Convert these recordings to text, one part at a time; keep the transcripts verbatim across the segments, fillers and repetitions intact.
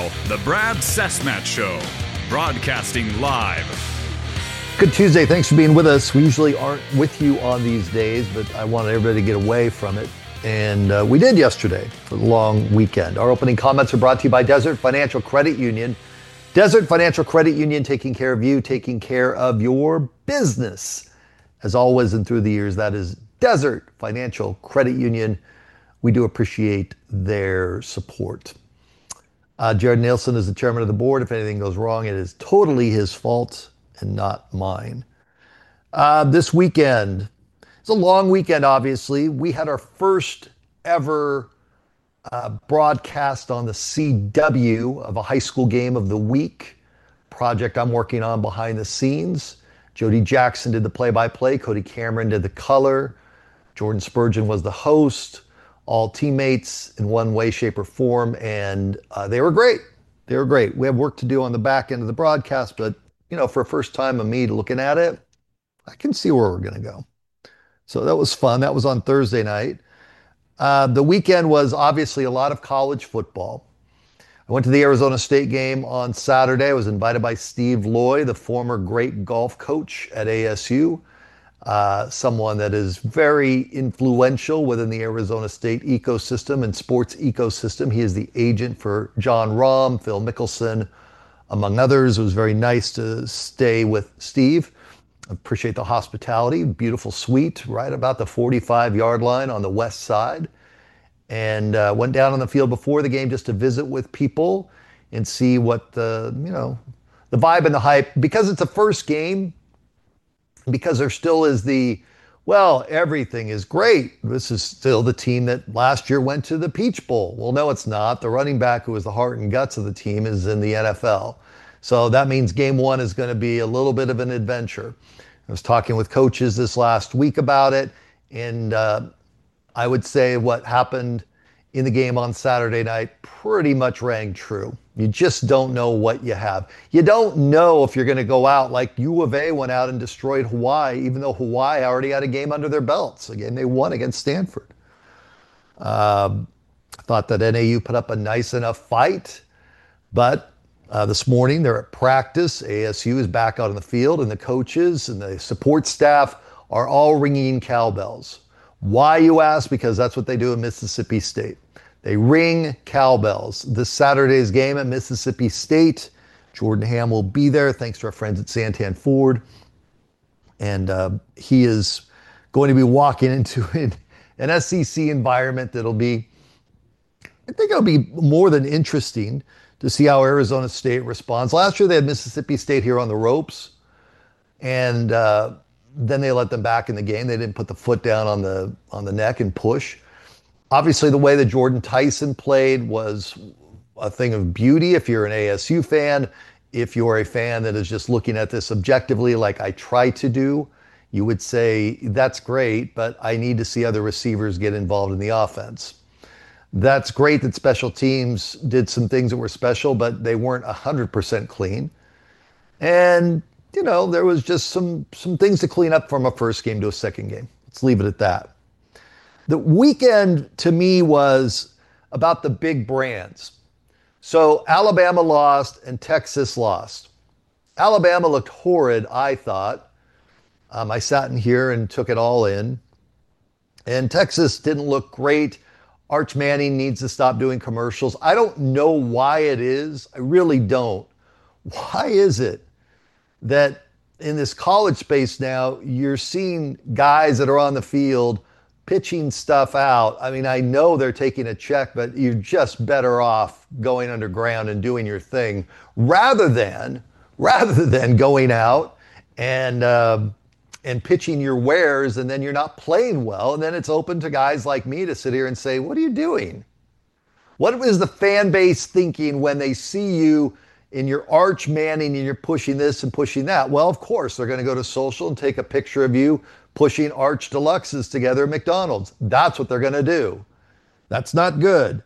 now, the Brad Cessmat Show, broadcasting live. Good Tuesday. Thanks for being with us. We usually aren't with you on these days, but I wanted everybody to get away from it. And uh, we did yesterday for the long weekend. Our opening comments are brought to you by Desert Financial Credit Union. Desert Financial Credit Union, taking care of you, taking care of your business. As always and through the years, that is Desert Financial Credit Union. We do appreciate their support. Uh, Jared Nielsen is the chairman of the board. If anything goes wrong, it is totally his fault and not mine. Uh, this weekend, it's a long weekend, obviously. We had our first ever uh, broadcast on the C W of a high school game of the week, project I'm working on behind the scenes. Jody Jackson did the play-by-play. Cody Cameron did the color. Jordan Spurgeon was the host. All teammates in one way, shape, or form, and uh, they were great. They were great. We have work to do on the back end of the broadcast, but you know, for a first time of me looking at it, I can see where we're going to go. So that was fun. That was on Thursday night. Uh, the weekend was obviously a lot of college football. I went to the Arizona State game on Saturday. I was invited by Steve Loy, the former great golf coach at A S U. Uh, someone that is very influential within the Arizona State ecosystem and sports ecosystem. He is the agent for John Rahm, Phil Mickelson, among others. It was very nice to stay with Steve. Appreciate the hospitality. Beautiful suite right about the forty-five yard line on the west side. And uh, went down on the field before the game just to visit with people and see what the, you know, the vibe and the hype. Because it's a first game, because there still is the, well, everything is great. This is still the team that last year went to the Peach Bowl. Well, no, it's not. The running back who was the heart and guts of the team is in the N F L. So that means game one is going to be a little bit of an adventure. I was talking with coaches this last week about it, and uh, I would say what happened in the game on Saturday night pretty much rang true. You just don't know what you have. You don't know if you're going to go out like U of A went out and destroyed Hawaii, even though Hawaii already had a game under their belts. Again, they won against Stanford. Um, I thought that N A U put up a nice enough fight, but uh, this morning they're at practice. A S U is back out on the field, and the coaches and the support staff are all ringing cowbells. Why, you ask? Because that's what they do in Mississippi State. They ring cowbells. This Saturday's game at Mississippi State, Jordan Ham will be there, thanks to our friends at Santan Ford. And uh, he is going to be walking into an, an S E C environment that'll be, I think it'll be more than interesting to see how Arizona State responds. Last year they had Mississippi State here on the ropes, and uh, then they let them back in the game. They didn't put the foot down on the on the neck and push. Obviously, the way that Jordan Tyson played was a thing of beauty if you're an A S U fan. If you're a fan that is just looking at this objectively like I try to do, you would say, that's great, but I need to see other receivers get involved in the offense. That's great that special teams did some things that were special, but they weren't one hundred percent clean. And, you know, there was just some, some things to clean up from a first game to a second game. Let's leave it at that. The weekend to me was about the big brands. So Alabama lost and Texas lost. Alabama looked horrid, I thought. Um, I sat in here and took it all in. And Texas didn't look great. Arch Manning needs to stop doing commercials. I don't know why it is. I really don't. Why is it that in this college space now, you're seeing guys that are on the field pitching stuff out? I mean, I know they're taking a check, but you're just better off going underground and doing your thing rather than, rather than going out and, uh, and pitching your wares, and then you're not playing well. And then it's open to guys like me to sit here and say, what are you doing? What is the fan base thinking when they see you in your Arch Manning and you're pushing this and pushing that? Well, of course, they're going to go to social and take a picture of you pushing Arch Deluxes together at McDonald's. That's what they're going to do. That's not good.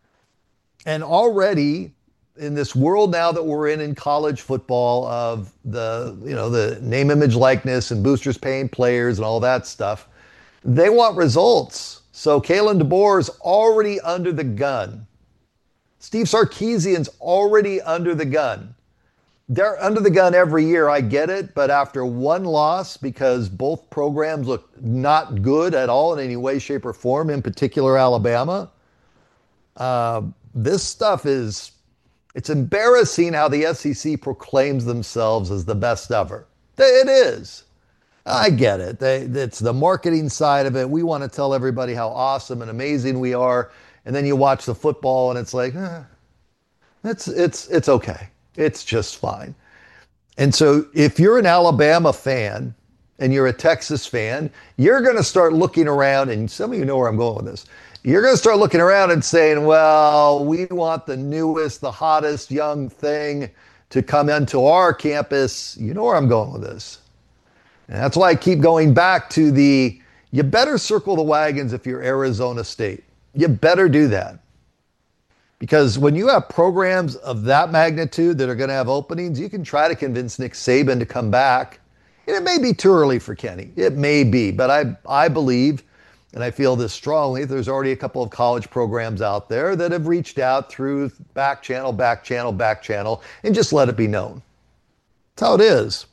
And already in this world now that we're in in college football of the, you know, the name, image, likeness and boosters paying players and all that stuff, they want results. So Kalen DeBoer is already under the gun. Steve Sarkisian's already under the gun. They're under the gun every year, I get it, but after one loss, because both programs look not good at all in any way, shape, or form, in particular Alabama, uh, this stuff is, it's embarrassing how the S E C proclaims themselves as the best ever. It is. I get it. They, it's the marketing side of it. We want to tell everybody how awesome and amazing we are, and then you watch the football and it's like, eh, it's, it's, it's okay. It's just fine. And so if you're an Alabama fan and you're a Texas fan, you're going to start looking around, and some of you know where I'm going with this. You're going to start looking around and saying, well, we want the newest, the hottest young thing to come into our campus. You know where I'm going with this. And that's why I keep going back to the, you better circle the wagons if you're Arizona State. You better do that. Because when you have programs of that magnitude that are going to have openings, you can try to convince Nick Saban to come back. And it may be too early for Kenny. It may be. But I, I believe, and I feel this strongly, there's already a couple of college programs out there that have reached out through back channel, back channel, back channel, and just let it be known. That's how it is.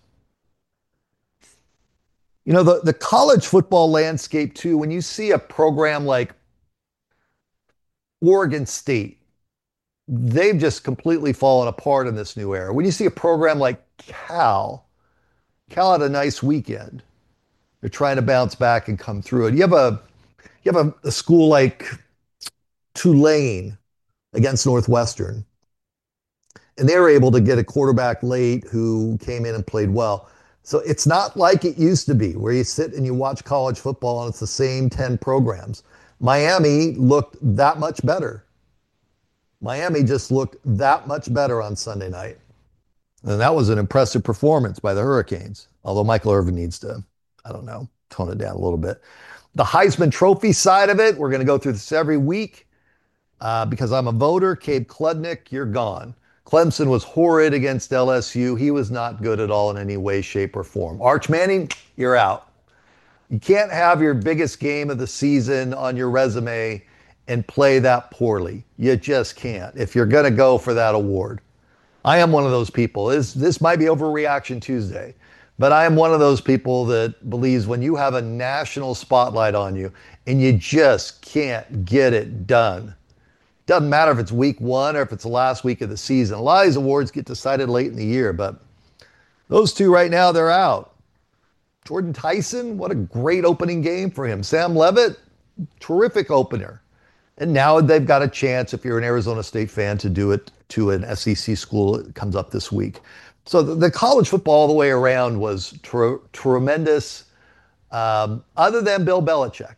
You know, the, the college football landscape, too, when you see a program like Oregon State, they've just completely fallen apart in this new era. When you see a program like Cal, Cal had a nice weekend. They're trying to bounce back and come through it. You have a you have a, a school like Tulane against Northwestern, and they were able to get a quarterback late who came in and played well. So it's not like it used to be where you sit and you watch college football and it's the same ten programs. Miami looked that much better. Miami just looked that much better on Sunday night. And that was an impressive performance by the Hurricanes. Although Michael Irvin needs to, I don't know, tone it down a little bit. The Heisman Trophy side of it, we're going to go through this every week uh, because I'm a voter. Cabe Kludnick, you're gone. Clemson was horrid against L S U. He was not good at all in any way, shape, or form. Arch Manning, you're out. You can't have your biggest game of the season on your resume and play that poorly. You just can't if you're going to go for that award. I am one of those people. This, this might be Overreaction Tuesday, but I am one of those people that believes when you have a national spotlight on you and you just can't get it done. Doesn't matter if it's week one or if it's the last week of the season. A lot of these awards get decided late in the year, but those two right now, they're out. Jordan Tyson, what a great opening game for him. Sam Levitt, terrific opener. And now they've got a chance, if you're an Arizona State fan, to do it to an S E C school that comes up this week. So the, the college football all the way around was ter- tremendous, um, other than Bill Belichick.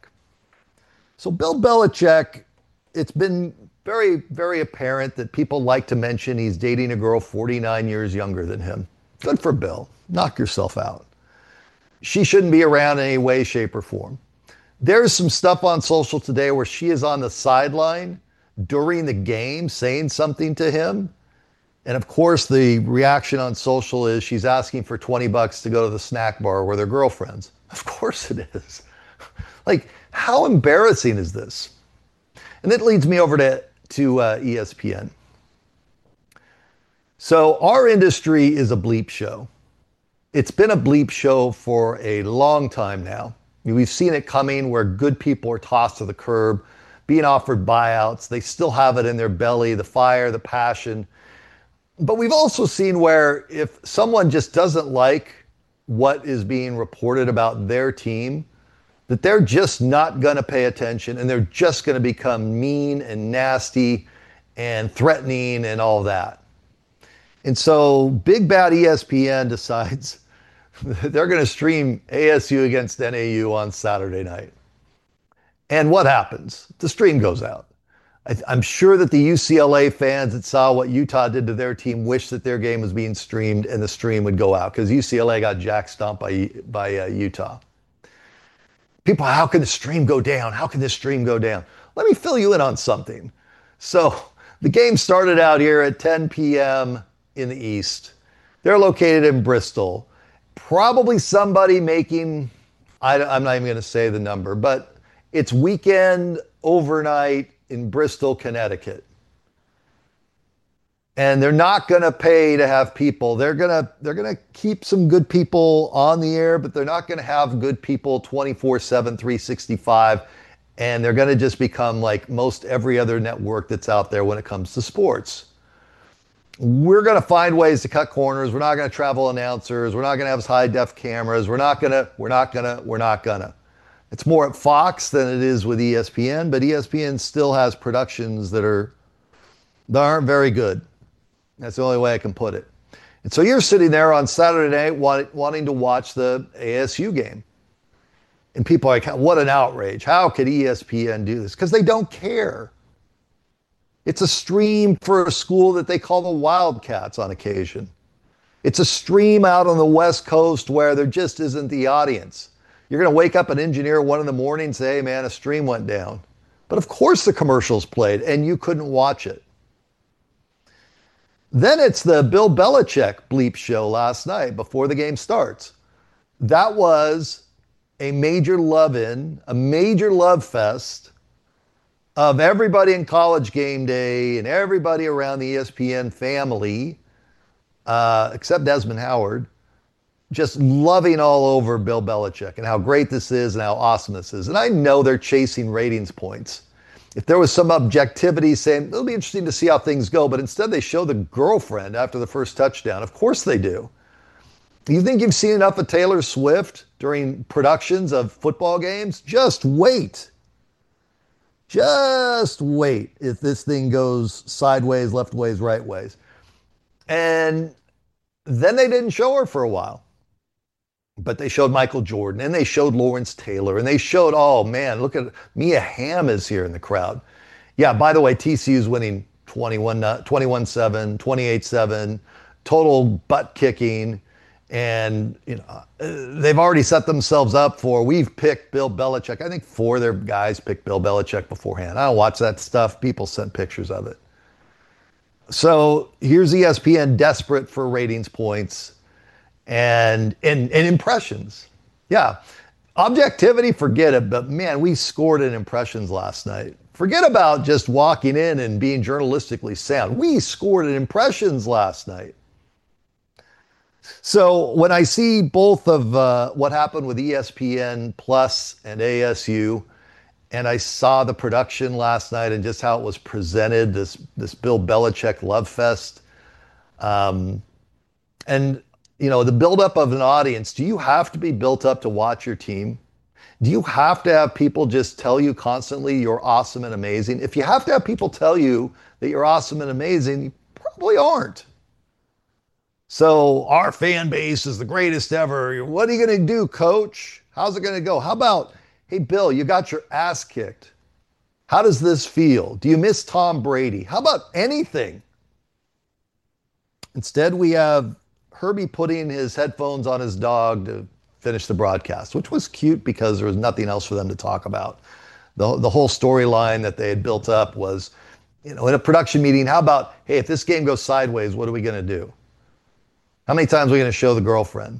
So Bill Belichick, it's been very, very apparent that people like to mention he's dating a girl forty-nine years younger than him. Good for Bill. Knock yourself out. She shouldn't be around in any way, shape, or form. There's some stuff on social today where she is on the sideline during the game saying something to him. And of course, the reaction on social is she's asking for twenty bucks to go to the snack bar where they're girlfriends. Of course it is. Like, how embarrassing is this? And that leads me over to, to uh, E S P N. So our industry is a bleep show. It's been a bleep show for a long time now. We've seen it coming where good people are tossed to the curb, being offered buyouts. They still have it in their belly, the fire, the passion. But we've also seen where if someone just doesn't like what is being reported about their team, that they're just not going to pay attention and they're just going to become mean and nasty and threatening and all that. And so big bad E S P N decides they're going to stream A S U against N A U on Saturday night. And what happens? The stream goes out. I, I'm sure that the U C L A fans that saw what Utah did to their team wish that their game was being streamed and the stream would go out because U C L A got jack stomped by, by uh, Utah. People, how can the stream go down? How can this stream go down? Let me fill you in on something. So the game started out here at ten p.m. in the East. They're located in Bristol. Probably somebody making, I, I'm not even going to say the number, but it's weekend overnight in Bristol, Connecticut. And they're not going to pay to have people. They're going to they're going to keep some good people on the air, but they're not going to have good people twenty-four seven, three sixty-five. And they're going to just become like most every other network that's out there when it comes to sports. We're going to find ways to cut corners. We're not going to travel announcers. We're not going to have high def cameras. We're not going to, we're not going to, we're not going to. It's more at Fox than it is with E S P N, but E S P N still has productions that are, that aren't very good. That's the only way I can put it. And so you're sitting there on Saturday night want, wanting to watch the A S U game. And people are like, what an outrage. How could E S P N do this? Because they don't care. It's a stream for a school that they call the Wildcats on occasion. It's a stream out on the West Coast where there just isn't the audience. You're going to wake up an engineer at one in the morning and say, hey man, a stream went down. But of course the commercials played and you couldn't watch it. Then it's the Bill Belichick bleep show last night before the game starts. That was a major love-in, a major love fest of everybody in College Game Day and everybody around the E S P N family, uh, except Desmond Howard, just loving all over Bill Belichick and how great this is and how awesome this is. And I know they're chasing ratings points. If there was some objectivity saying, it'll be interesting to see how things go, but instead they show the girlfriend after the first touchdown. Of course they do. You think you've seen enough of Taylor Swift during productions of football games? Just wait. Just wait if this thing goes sideways, left ways, right ways. And then they didn't show her for a while. But they showed Michael Jordan and they showed Lawrence Taylor and they showed, oh man, look at Mia Hamm is here in the crowd. Yeah, by the way, T C U's winning twenty-one seven, twenty-eight seven, total butt kicking. And you know they've already set themselves up for, we've picked Bill Belichick. I think four of their guys picked Bill Belichick beforehand. I don't watch that stuff. People sent pictures of it. So here's E S P N desperate for ratings points. And, and and impressions. Yeah. Objectivity, forget it. But man, we scored in impressions last night. Forget about just walking in and being journalistically sound. We scored in impressions last night. So when I see both of uh, what happened with E S P N Plus and A S U, and I saw the production last night and just how it was presented, this, this Bill Belichick love fest. Um, and You know, the buildup of an audience, do you have to be built up to watch your team? Do you have to have people just tell you constantly you're awesome and amazing? If you have to have people tell you that you're awesome and amazing, you probably aren't. So our fan base is the greatest ever. What are you going to do, coach? How's it going to go? How about, hey, Bill, you got your ass kicked. How does this feel? Do you miss Tom Brady? How about anything? Instead, we have Herbie putting his headphones on his dog to finish the broadcast, which was cute because there was nothing else for them to talk about. The, the whole storyline that they had built up was, you know, in a production meeting, how about, hey, if this game goes sideways, what are we going to do? How many times are we going to show the girlfriend?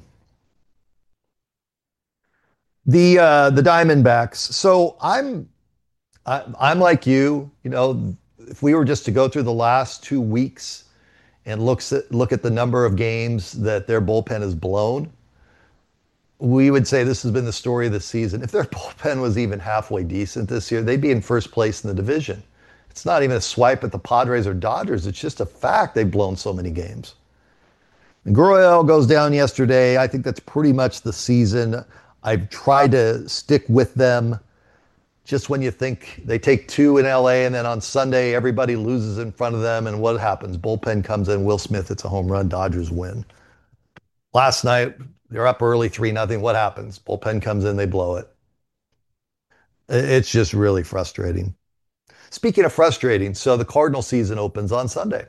The uh, the Diamondbacks. So I'm I, I'm like you. You know, if we were just to go through the last two weeks and looks at, look at the number of games that their bullpen has blown, we would say this has been the story of the season. If their bullpen was even halfway decent this year, they'd be in first place in the division. It's not even a swipe at the Padres or Dodgers. It's just a fact they've blown so many games. Gurriel goes down yesterday. I think that's pretty much the season. I've tried to stick with them. Just when you think they take two in L A and then on Sunday everybody loses in front of them, and what happens? Bullpen comes in, Will Smith hits a home run, Dodgers win. Last night, they're up early three nothing. What happens? Bullpen comes in, they blow it. It's just really frustrating. Speaking of frustrating, so the Cardinal season opens on Sunday.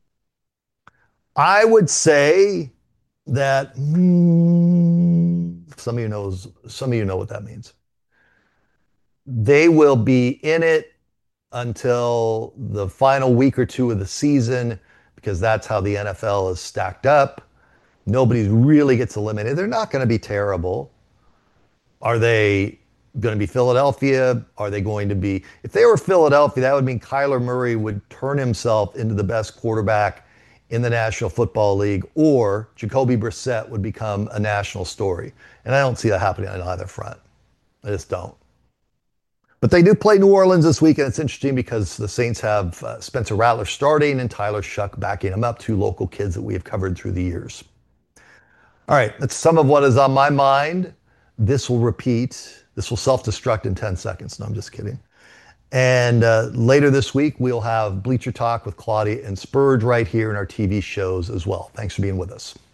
I would say that hmm, some of you knows, some of you know what that means. They will be in it until the final week or two of the season because that's how the N F L is stacked up. Nobody really gets eliminated. They're not going to be terrible. Are they going to be Philadelphia? Are they going to be... If they were Philadelphia, that would mean Kyler Murray would turn himself into the best quarterback in the National Football League, or Jacoby Brissett would become a national story. And I don't see that happening on either front. I just don't. But they do play New Orleans this week, and it's interesting because the Saints have uh, Spencer Rattler starting and Tyler Shuck backing him up, two local kids that we have covered through the years. All right, that's some of what is on my mind. This will repeat. This will self-destruct in ten seconds. No, I'm just kidding. And uh, later this week, we'll have Bleacher Talk with Claudia and Spurge right here in our T V shows as well. Thanks for being with us.